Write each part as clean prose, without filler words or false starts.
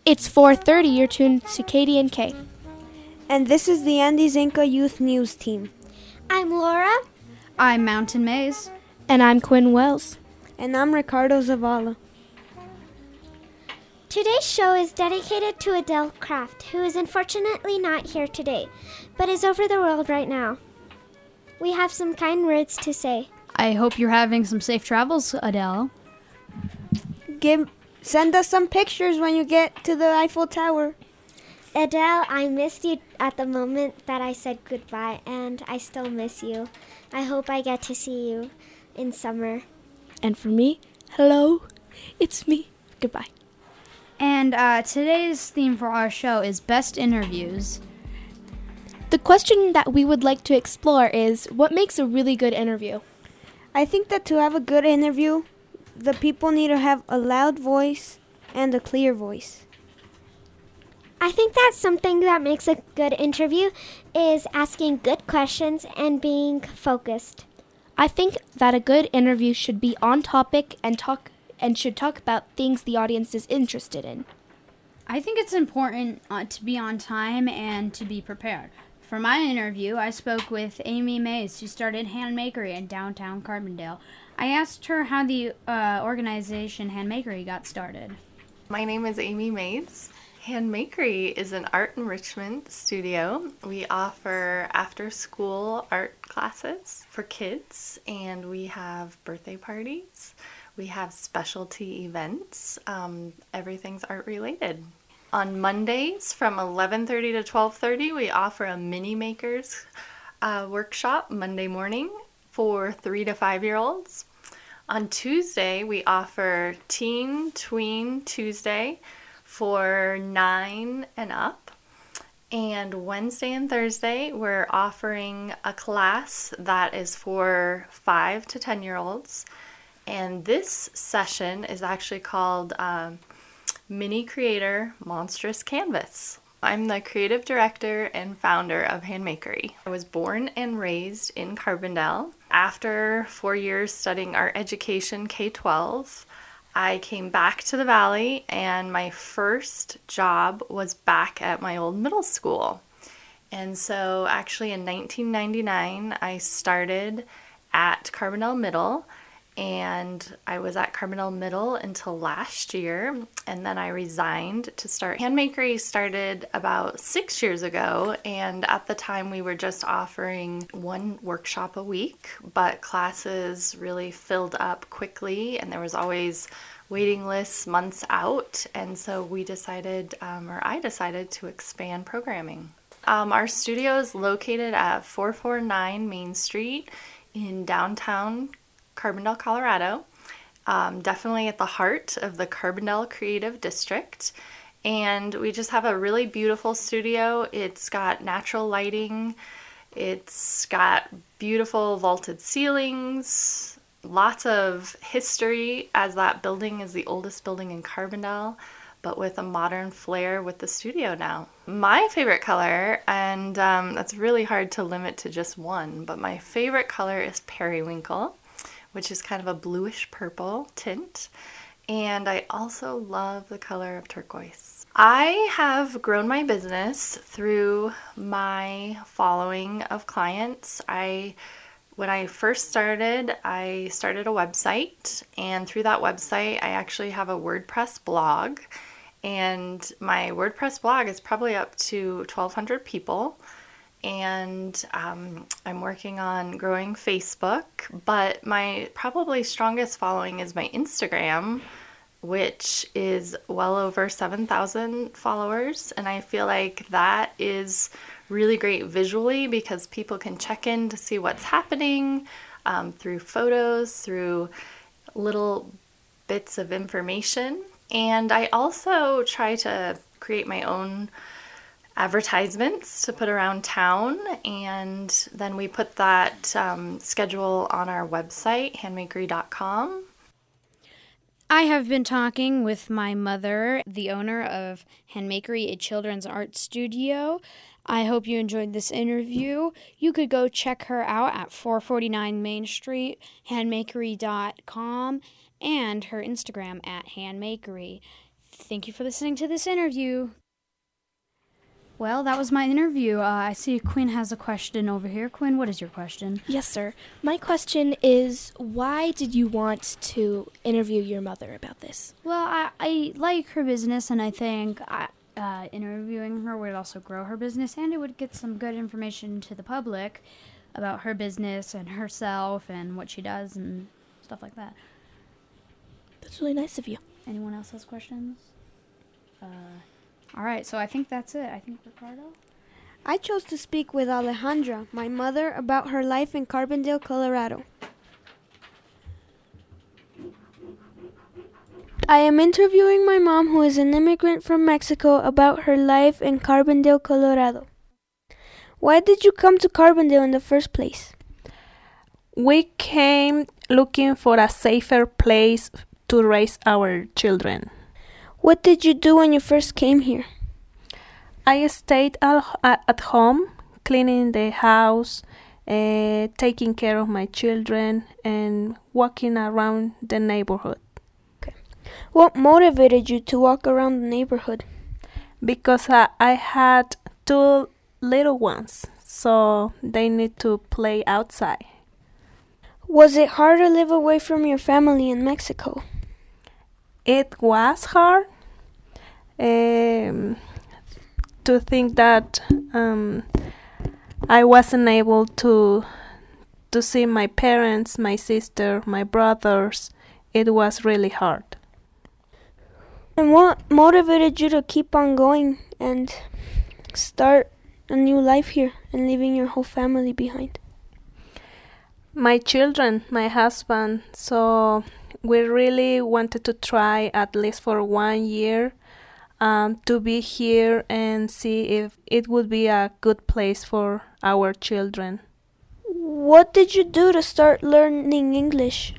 It's 4:30. You're tuned to KDNK. And this is the Andes Inca Youth News Team. I'm Laura. I'm Mountain Maze. And I'm Quinn Wells. And I'm Ricardo Zavala. Today's show is dedicated to Adele Kraft, who is unfortunately not here today, but is over the world right now. We have some kind words to say. I hope you're having some safe travels, Adele. Send us some pictures when you get to the Eiffel Tower. Adele, I missed you at the moment that I said goodbye, and I still miss you. I hope I get to see you in summer. And for me, hello, it's me. Goodbye. And today's theme for our show is Best Interviews. The question that we would like to explore is, what makes a really good interview? I think that to have a good interview, the people need to have a loud voice and a clear voice. I think that something that makes a good interview is asking good questions and being focused. I think that a good interview should be on topic and should talk about things the audience is interested in. I think it's important to be on time and to be prepared. For my interview, I spoke with Amy Mays, who started Handmakery in downtown Carbondale. I asked her how the organization Handmakery got started. My name is Amy Mays. Handmakery is an art enrichment studio. We offer after-school art classes for kids, and we have birthday parties. We have specialty events. Everything's art-related. On Mondays from 11:30 to 12:30, we offer a mini makers workshop Monday morning for 3 to 5-year-olds. On Tuesday, we offer Teen Tween Tuesday for 9 and up. And Wednesday and Thursday, we're offering a class that is for 5 to 10-year-olds. And this session is actually called Mini Creator Monstrous Canvas. I'm the creative director and founder of Handmakery. I was born and raised in Carbondale. After 4 years studying art education K-12, I came back to the Valley, and my first job was back at my old middle school. And so actually in 1999, I started at Carbondale Middle, and I was at Carbondale Middle until last year, and then I resigned to start. Handmakery started about 6 years ago, and at the time we were just offering one workshop a week, but classes really filled up quickly, and there was always waiting lists months out, and so we decided, I decided to expand programming. Our studio is located at 449 Main Street in downtown Carbondale, Colorado, definitely at the heart of the Carbondale Creative District. And we just have a really beautiful studio. It's got natural lighting, it's got beautiful vaulted ceilings, lots of history, as that building is the oldest building in Carbondale, but with a modern flair with the studio now. My favorite color, and that's really hard to limit to just one, but my favorite color is periwinkle, which is kind of a bluish purple tint. And I also love the color of turquoise. I have grown my business through my following of clients. When I first started, I started a website, and through that website, I actually have a WordPress blog. And my WordPress blog is probably up to 1,200 people. And I'm working on growing Facebook, but my probably strongest following is my Instagram, which is well over 7,000 followers, and I feel like that is really great visually because people can check in to see what's happening through photos, through little bits of information. And I also try to create my own advertisements to put around town, and then we put that schedule on our website, handmakery.com. I have been talking with my mother, the owner of Handmakery, a children's art studio. I hope you enjoyed this interview. You could go check her out at 449 Main Street, handmakery.com, and her Instagram at handmakery. Thank you for listening to this interview. Well, that was my interview. I see Quinn has a question over here. Quinn, what is your question? Yes, sir. My question is, why did you want to interview your mother about this? Well, I like her business, and I think interviewing her would also grow her business, and it would get some good information to the public about her business and herself and what she does and stuff like that. That's really nice of you. Anyone else has questions? All right, so I think that's it. I think Ricardo? I chose to speak with Alejandra, my mother, about her life in Carbondale, Colorado. I am interviewing my mom, who is an immigrant from Mexico, about her life in Carbondale, Colorado. Why did you come to Carbondale in the first place? We came looking for a safer place to raise our children. What did you do when you first came here? I stayed at home, cleaning the house, taking care of my children, and walking around the neighborhood. What motivated you to walk around the neighborhood? Because I had 2 little ones, so they need to play outside. Was it hard to live away from your family in Mexico? It was hard to think that I wasn't able to see my parents, my sister, my brothers. It was really hard. And what motivated you to keep on going and start a new life here and leaving your whole family behind? My children, my husband, so we really wanted to try at least for 1 year to be here and see if it would be a good place for our children. What did you do to start learning English?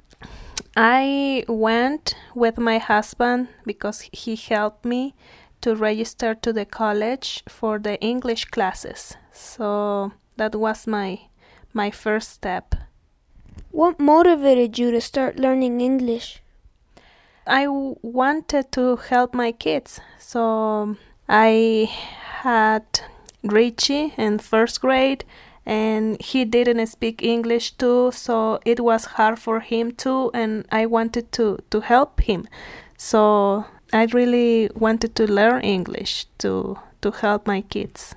I went with my husband because he helped me to register to the college for the English classes. So that was my first step. What motivated you to start learning English? I wanted to help my kids. So I had Richie in first grade, and he didn't speak English too, so it was hard for him too, and I wanted to help him. So I really wanted to learn English to help my kids.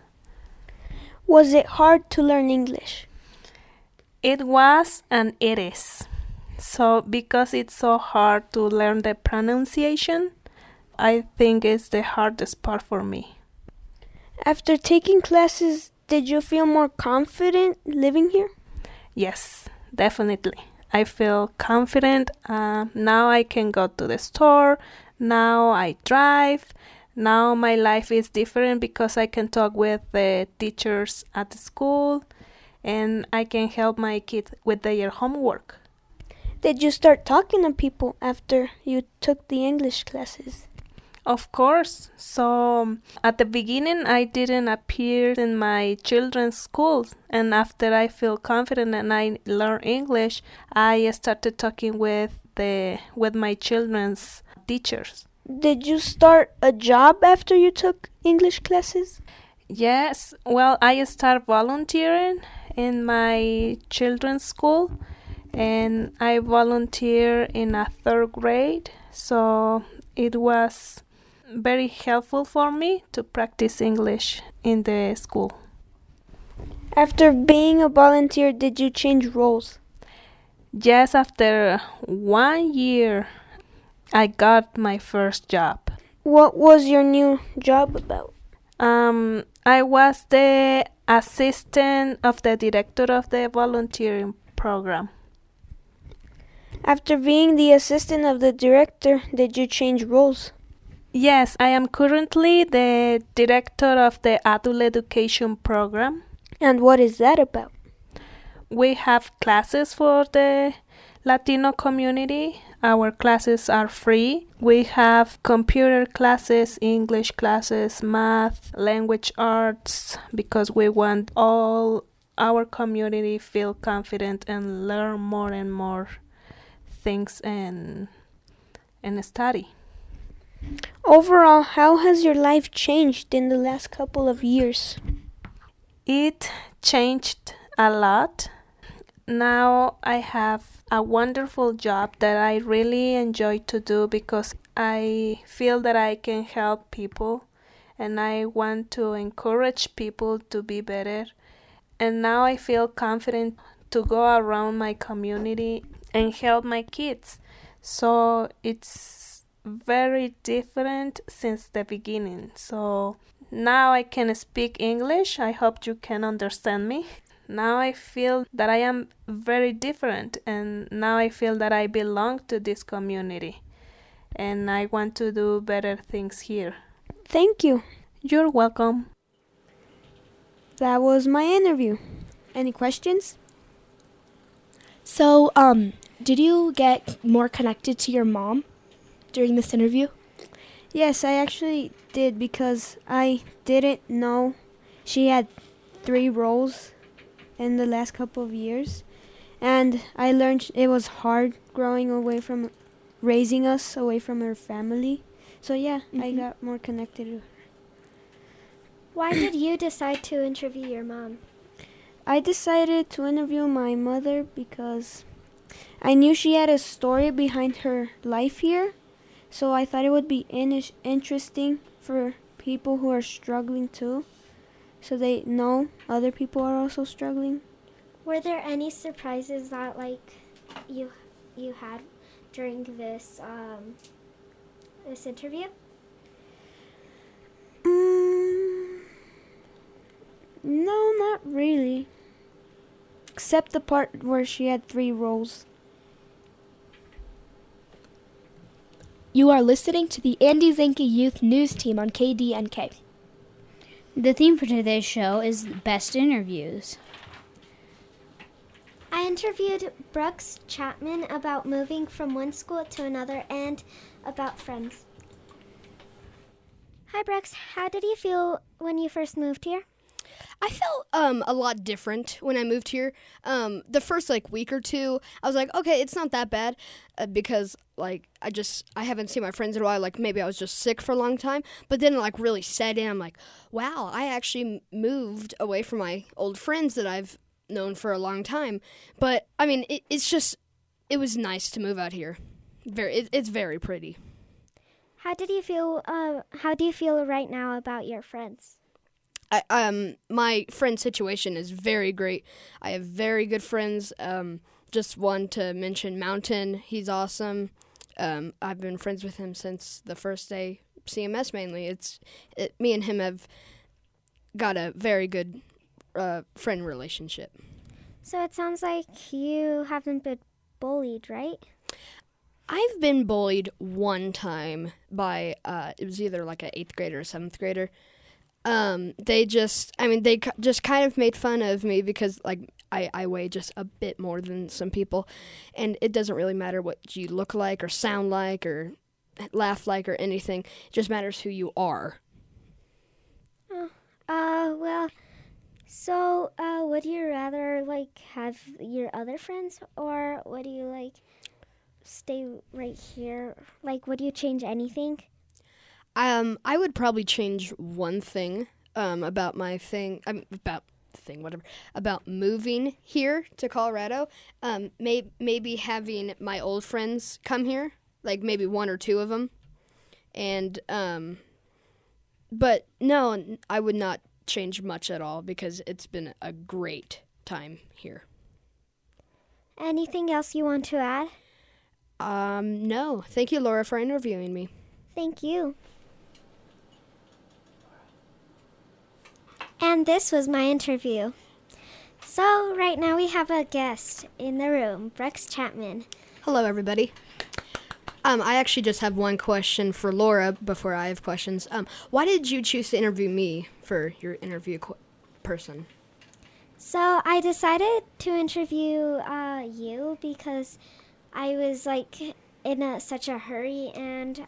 Was it hard to learn English? It was and it is. So because it's so hard to learn the pronunciation, I think it's the hardest part for me. After taking classes, did you feel more confident living here? Yes, definitely. I feel confident. Now I can go to the store. Now I drive. Now my life is different because I can talk with the teachers at the school, and I can help my kids with their homework. Did you start talking to people after you took the English classes? Of course. So at the beginning, I didn't appear in my children's schools. And after I feel confident and I learn English, I started talking with my children's teachers. Did you start a job after you took English classes? Yes. Well, I started volunteering in my children's school. And I volunteer in a 3rd grade. So it was very helpful for me to practice English in the school. After being a volunteer, did you change roles? Yes, after 1 year, I got my first job. What was your new job about? I was the assistant of the director of the volunteering program. After being the assistant of the director, did you change roles? Yes, I am currently the director of the adult education program. And what is that about? We have classes for the Latino community. Our classes are free. We have computer classes, English classes, math, language arts, because we want all our community feel confident and learn more and more things and study. Overall, how has your life changed in the last couple of years? It changed a lot. Now I have a wonderful job that I really enjoy to do because I feel that I can help people and I want to encourage people to be better. And now I feel confident to go around my community and help my kids. So it's very different since the beginning. So now I can speak English. I hope you can understand me. Now I feel that I am very different, and now I feel that I belong to this community and I want to do better things here. Thank you. You're welcome. That was my interview. Any questions? So, did you get more connected to your mom during this interview? Yes, I actually did because I didn't know she had 3 roles in the last couple of years. And I learned it was hard raising us away from her family. So yeah, I got more connected to her. Why did you decide to interview your mom? I decided to interview my mother because I knew she had a story behind her life here. So I thought it would be interesting for people who are struggling too, so they know other people are also struggling. Were there any surprises that you had during this this interview? No, not really. Except the part where she had 3 roles. You are listening to the Andy Zanke Youth News Team on KDNK. The theme for today's show is Best Interviews. I interviewed Brooks Chapman about moving from one school to another and about friends. Hi Brooks, how did you feel when you first moved here? I felt a lot different when I moved here. The first week or two, I was like, okay, it's not that bad, because I haven't seen my friends in a while. Maybe I was just sick for a long time. But then really set in. I'm like, wow, I actually moved away from my old friends that I've known for a long time. But I mean, it was nice to move out here. It's very pretty. How do you feel right now about your friends? My friend situation is very great. I have very good friends. Just one to mention, Mountain. He's awesome. I've been friends with him since the first day CMS mainly. Me and him have got a very good friend relationship. So it sounds like you haven't been bullied, right? I've been bullied one time by it was either an 8th grader or 7th grader. They just kind of made fun of me because I weigh just a bit more than some people, and it doesn't really matter what you look like or sound like or laugh like or anything. It just matters who you are. Well, so would you rather have your other friends, or would you stay right here? Would you change anything? I would probably change one thing about moving here to Colorado. Maybe having my old friends come here, maybe 1 or 2 of them, and but no, I would not change much at all because it's been a great time here. Anything else you want to add? No. Thank you, Laura, for interviewing me. Thank you. And this was my interview. So right now we have a guest in the room, Brooks Chapman. Hello, everybody. I actually just have one question for Laura before I have questions. Why did you choose to interview me for your interview person? So I decided to interview you because I was in such a hurry, and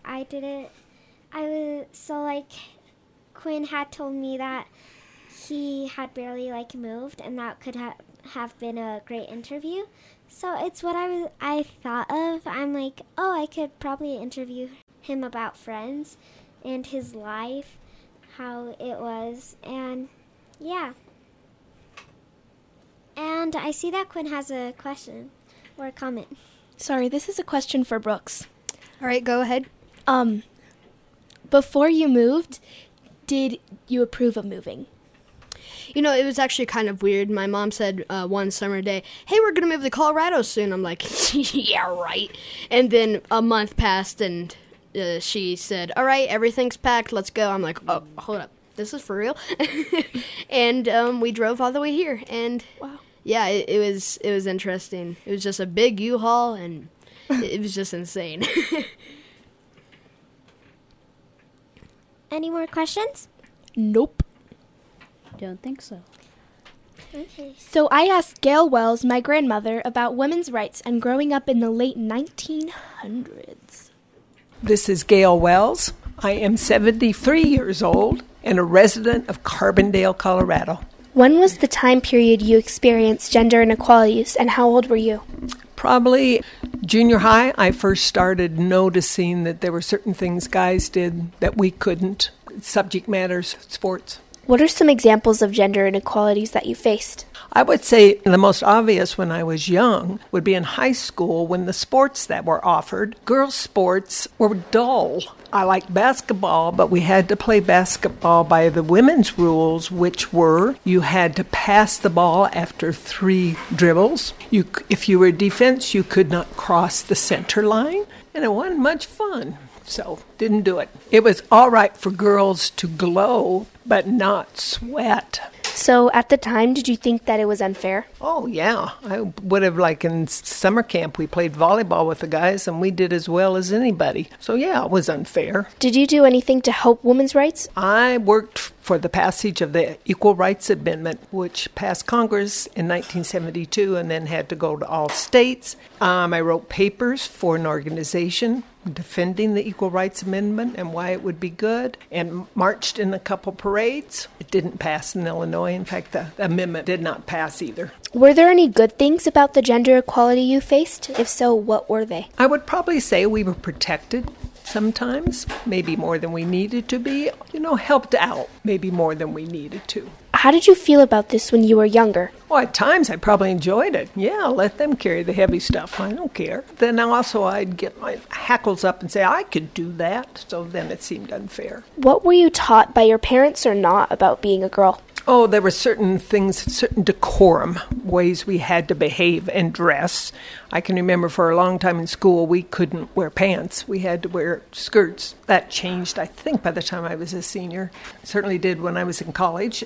Quinn had told me that he had barely moved, and that could have been a great interview. So it's what I thought of. I'm I could probably interview him about friends and his life, how it was, and yeah. And I see that Quinn has a question or a comment. Sorry, this is a question for Brooks. All right, go ahead. Before you moved, did you approve of moving? You know, it was actually kind of weird. My mom said one summer day, "Hey, we're going to move to Colorado soon." I'm like, yeah, right. And then a month passed, and she said, "All right, everything's packed. Let's go." I'm like, "Oh, hold up. This is for real?" And we drove all the way here. And Wow. yeah, it was interesting. It was just a big U-Haul, and it was just insane. Any more questions? Nope. Don't think so. Okay. So I asked Gail Wells, my grandmother, about women's rights and growing up in the late 1900s. This is Gail Wells. I am 73 years old and a resident of Carbondale, Colorado. When was the time period you experienced gender inequalities, and how old were you? Probably junior high, I first started noticing that there were certain things guys did that we couldn't. Subject matters, sports. What are some examples of gender inequalities that you faced? I would say the most obvious when I was young would be in high school when the sports that were offered, girls' sports, were dull. I liked basketball, but we had to play basketball by the women's rules, which were you had to pass the ball after 3 dribbles. If you were defense, you could not cross the center line, and it wasn't much fun. So, didn't do it. It was all right for girls to glow, but not sweat. So at the time, did you think that it was unfair? Oh, yeah. I would have, like in summer camp, we played volleyball with the guys, and we did as well as anybody. So, yeah, it was unfair. Did you do anything to help women's rights? I worked for the passage of the Equal Rights Amendment, which passed Congress in 1972 and then had to go to all states. I wrote papers for an organization defending the Equal Rights Amendment and why it would be good, and marched in a couple parades. It didn't pass in Illinois. In fact, the amendment did not pass either. Were there any good things about the gender equality you faced? If so, what were they? I would probably say we were protected sometimes, maybe more than we needed to be. Helped out maybe more than we needed to. How did you feel about this when you were younger? Well, at times I probably enjoyed it. Yeah, let them carry the heavy stuff. I don't care. Then also I'd get my hackles up and say, I could do that. So then it seemed unfair. What were you taught by your parents or not about being a girl? Oh, there were certain things, certain decorum, ways we had to behave and dress. I can remember for a long time in school we couldn't wear pants. We had to wear skirts. That changed, I think, by the time I was a senior. Certainly did when I was in college.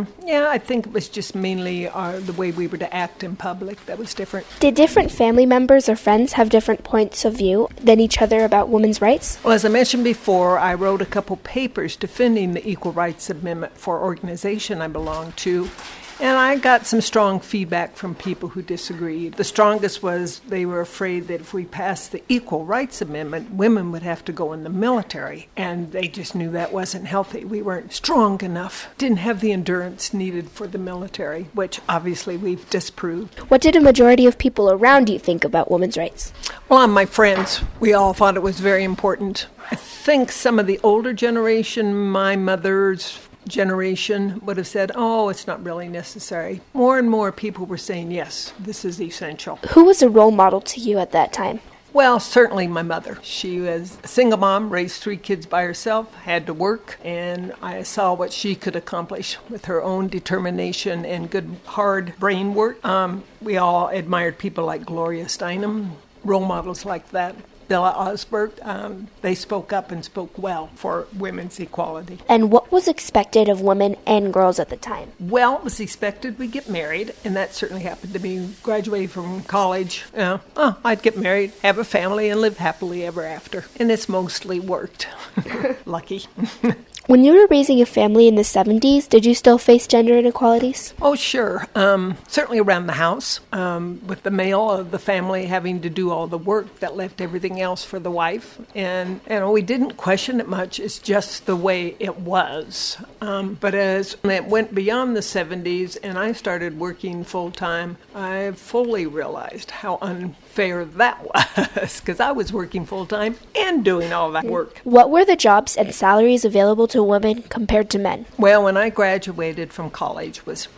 I think it was just mainly the way we were to act in public that was different. Did different family members or friends have different points of view than each other about women's rights? Well, as I mentioned before, I wrote a couple papers defending the Equal Rights Amendment for organization I belonged to. And I got some strong feedback from people who disagreed. The strongest was they were afraid that if we passed the Equal Rights Amendment, women would have to go in the military. And they just knew that wasn't healthy. We weren't strong enough, didn't have the endurance needed for the military, which obviously we've disproved. What did a majority of people around you think about women's rights? Well, my friends, we all thought it was very important. I think some of the older generation, my mother's generation, would have said, oh, it's not really necessary. More and more people were saying, yes, this is essential. Who was a role model to you at that time? Well, certainly my mother. She was a single mom, raised 3 kids by herself, had to work, and I saw what she could accomplish with her own determination and good, hard brain work. We all admired people like Gloria Steinem, role models like that. Bella Osberg, they spoke up and spoke well for women's equality. And what was expected of women and girls at the time? Well, it was expected we'd get married, and that certainly happened to me. Graduated from college, I'd get married, have a family, and live happily ever after. And it's mostly worked. Lucky. When you were raising a family in the 70s, did you still face gender inequalities? Oh, sure. Certainly around the house, with the male of the family having to do all the work that left everything else for the wife. And we didn't question it much. It's just the way it was. But as it went beyond the 70s and I started working full-time, I fully realized how unfair fair that was, because I was working full-time and doing all that work. What were the jobs and salaries available to women compared to men? Well, when I graduated from college was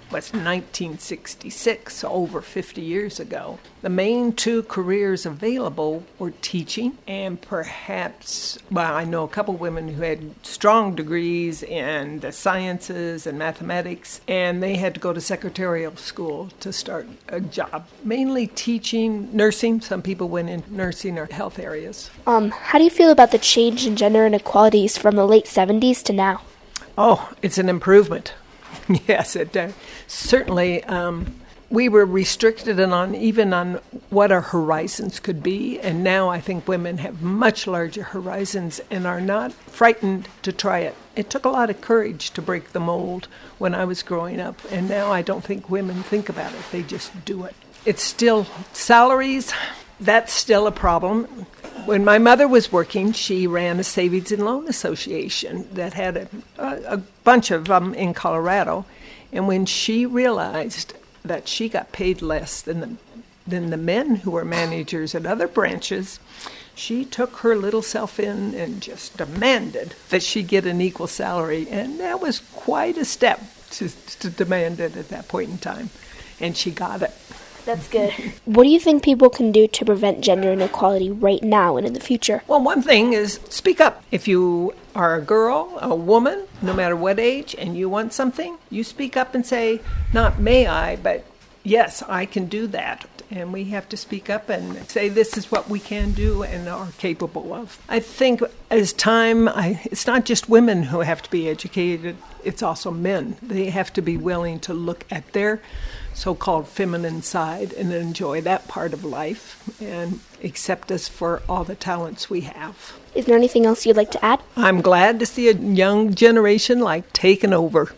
1966, so over 50 years ago. The main two careers available were teaching and perhaps, well, I know a couple women who had strong degrees in the sciences and mathematics, and they had to go to secretarial school to start a job. Mainly teaching, nursing. Some people went into nursing or health areas. How do you feel about the change in gender inequalities from the late 70s to now? Oh, it's an improvement. Yes, it certainly. We were restricted on what our horizons could be, and now I think women have much larger horizons and are not frightened to try it. It took a lot of courage to break the mold when I was growing up, and now I don't think women think about it. They just do it. It's still salaries. That's still a problem. When my mother was working, she ran a savings and loan association that had a bunch of them in Colorado. And when she realized that she got paid less than the men who were managers at other branches, she took her little self in and just demanded that she get an equal salary. And that was quite a step to demand it at that point in time. And she got it. That's good. What do you think people can do to prevent gender inequality right now and in the future? Well, one thing is speak up. If you are a girl, a woman, no matter what age, and you want something, you speak up and say, not may I, but yes, I can do that. And we have to speak up and say this is what we can do and are capable of. I think as time, it's not just women who have to be educated, it's also men. They have to be willing to look at their so-called feminine side and enjoy that part of life and accept us for all the talents we have. Is there anything else you'd like to add? I'm glad to see a young generation taking over.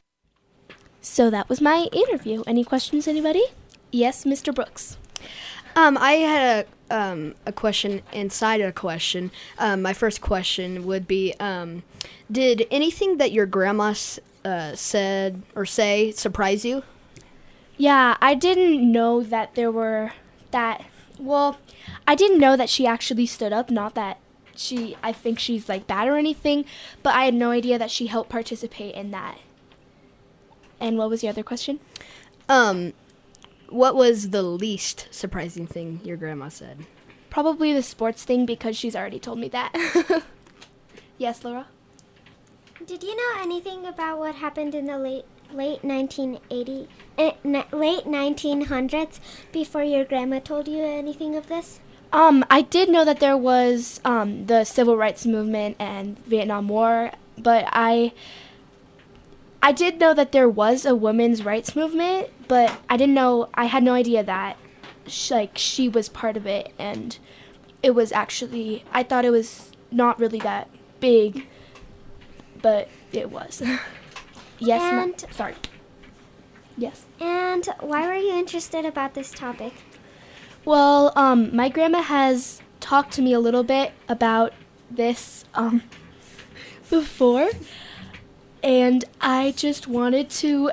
So that was my interview. Any questions, anybody? Yes, Mr. Brooks. I had a question inside a question. My first question would be, did anything that your grandma said or say surprise you? Yeah, I didn't know that I didn't know that she actually stood up, not that I think she's bad or anything, but I had no idea that she helped participate in that. And what was the other question? What was the least surprising thing your grandma said? Probably the sports thing because she's already told me that. Yes, Laura? Did you know anything about what happened in the late 1900s before your grandma told you anything of this? I did know that there was the Civil Rights Movement and Vietnam War, but I did know that there was a women's rights movement, but I had no idea that she was part of it, and it was actually, I thought it was not really that big, but it was. Yes, sorry. Yes. And why were you interested about this topic? Well, my grandma has talked to me a little bit about this before, and I just wanted to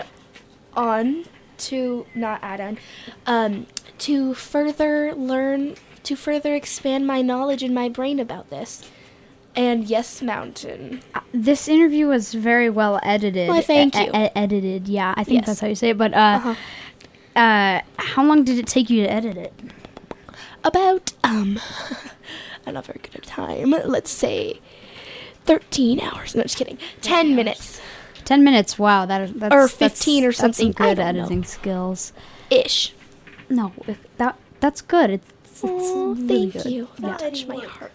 to further expand my knowledge in my brain about this. And yes, Mountain. This interview was very well edited. Well, thank you. Edited, yeah. I think that's how you say it. But how long did it take you to edit it? About, I'm not very good at time. Let's say 13 hours. No, just kidding. 10 minutes. 10 minutes, wow. That's or 15 or something. That's some good editing skills. Ish. No, that's good. It's really thank good. you. That touched my heart.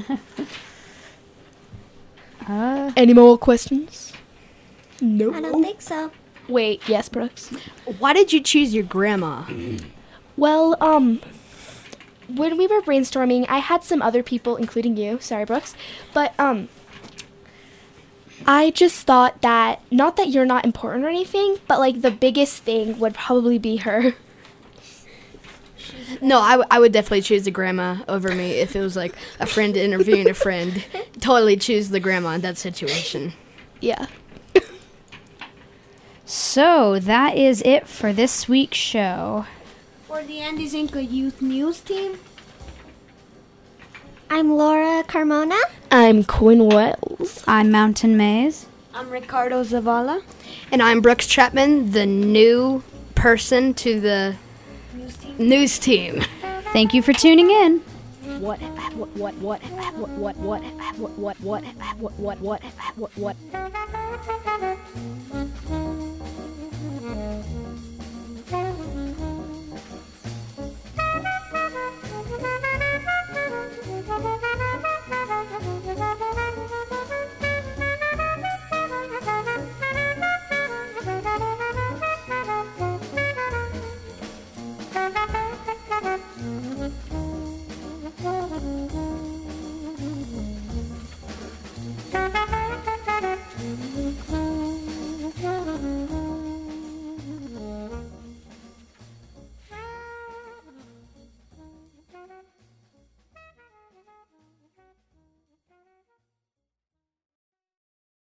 Any more questions? No. I don't think so. Wait, yes, Brooks? Why did you choose your grandma? Well, when we were brainstorming, I had some other people, including you, sorry, Brooks, but, I just thought that, not that you're not important or anything, but, the biggest thing would probably be her. No, I would definitely choose the grandma over me if it was a friend interviewing a friend. Totally choose the grandma in that situation. Yeah. So that is it for this week's show. For the Andes Inca Youth News Team, I'm Laura Carmona. I'm Quinn Wells. I'm Mountain Maze. I'm Ricardo Zavala. And I'm Brooks Chapman, the new person to the news team. Thank you for tuning in. What?